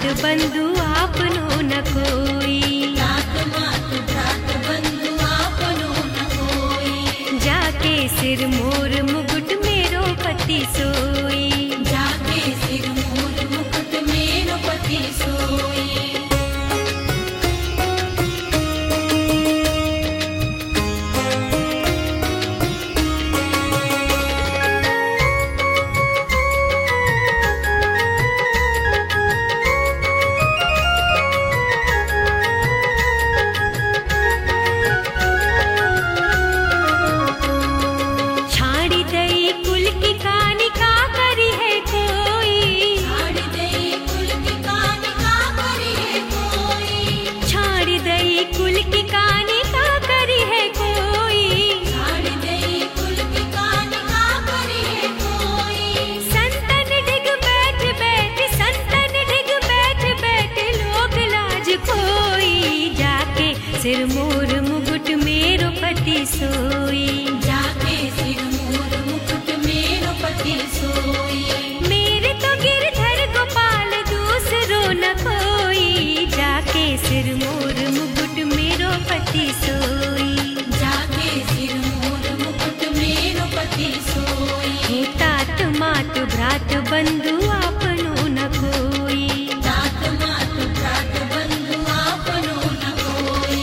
बंधु आपनो न कोई। तात मात भ्रात बंधु आपनो न कोई। जाके सिर मोर मुकुट मेरो पति सोई। जाके सिर मोर मुकुट मेरो पति सोई। सिर मोर मुकुट मेरो पति सोई। जाके सिर मोर मुकुट मेरो पति सोई। मेरे तो गिरधर गोपाल दूसरो न कोई। जाके सिर मोर मुकुट मेरो पति सोई। जाके सिर मोर मुकुट मेरो पति सोई। तात मात भ्रात बंधु आपनो न कोई। तात मात भ्रात बंधु आपनो न कोई।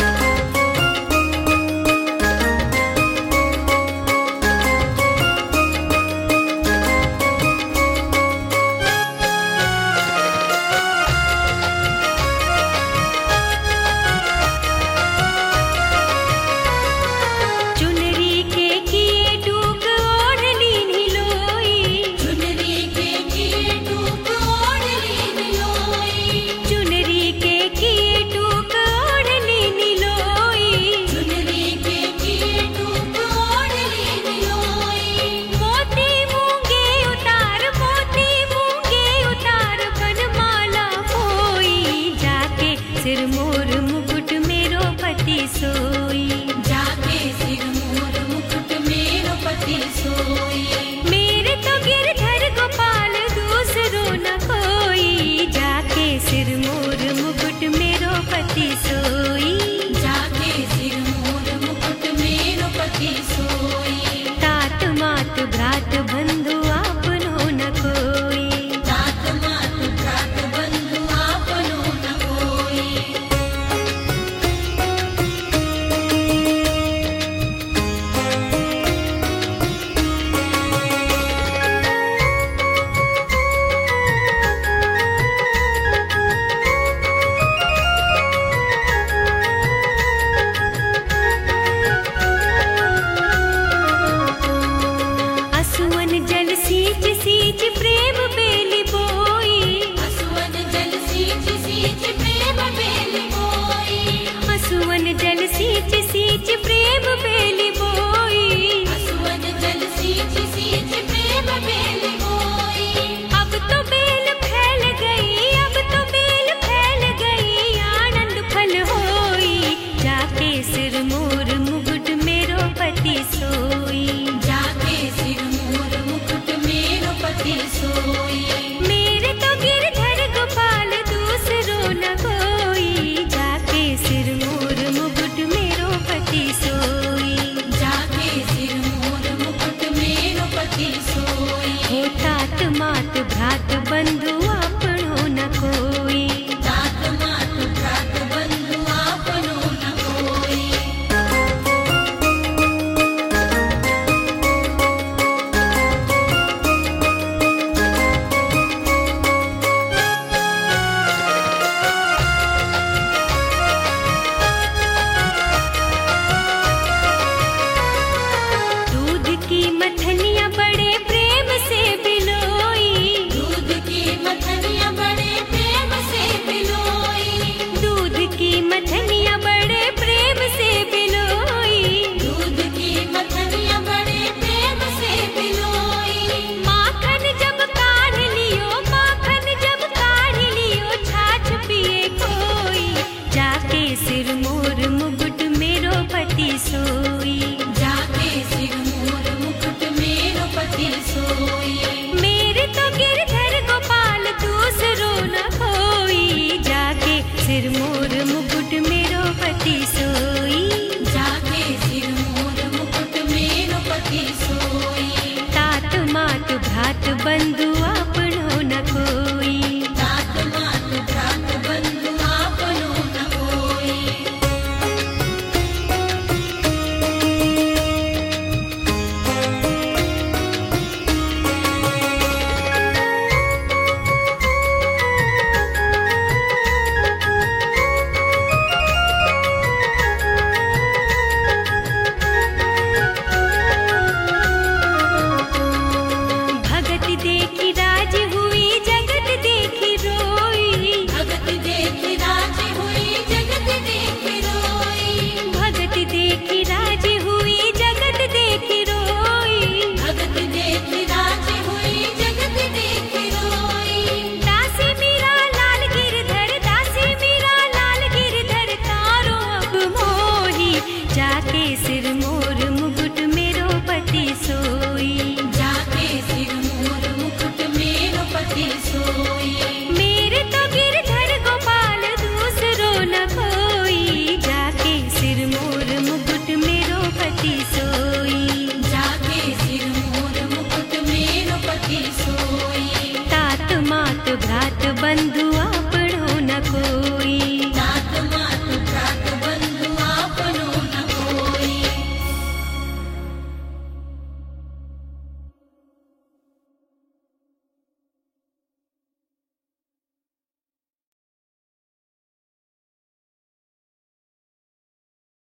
सिर मोर मुकुट मेरो पति सोई। जाके सिर मोर मुकुट मेरो पति सोई। मेरे तो गिरधर गोपाल दूसरो न कोई। जाके सिर मोर मुकुट मेरो पति सोई। जाके सिर मोर मुकुट मेरो पति सोई। तात मात भ्रात बंधु आपनो न कोई। तात मात भ्रात बंधु आपनो न कोई। असुवन जल सींच सींच प्रेम बेली बोई। असुवन जल सींच सींच प्रेम बेली बोई। असुवन जल सींच सींच प्रेम बेली बोई। असुवन जल सींच सींच प्रेम बेली बोई। अब तो बेल फैल गई, अब तो बेल फैल गई, आनंद फल होई। जाके सिर मोर मुकुट मेरो पति सोई। जाके सिर मोर मुकुट मेरो पति सोई। मेरे तो गिरधर गोपाल दूसरो न कोई। जाके सिर मोर मुकुट मेरो पति सोई। जाके सिर मोर मुकुट मेरो पति सोई। तात मात भ्रात बंधु आपनो न कोई। तात मात भ्रात बंधु आपनो न कोई। दूध की मथनिया बड़े प्रेम से बिलोई। दूध की मथनिया बड़े प्रेम से बिलोई। दूध की मथनिया बड़े प्रेम से बिलोई। दूध की मथनिया बड़े प्रेम से बिलोई। माखन जब काढ़ लियो, माखन जब काढ़ लियो, छाछ पिए कोई। जाके सिर मोर मुकुट मेरो पति सोई। जाके सिर मोर मुकुट मेरो पति सोई। मेरे तो गिरधर गोपाल दूसरो न कोई। बंधु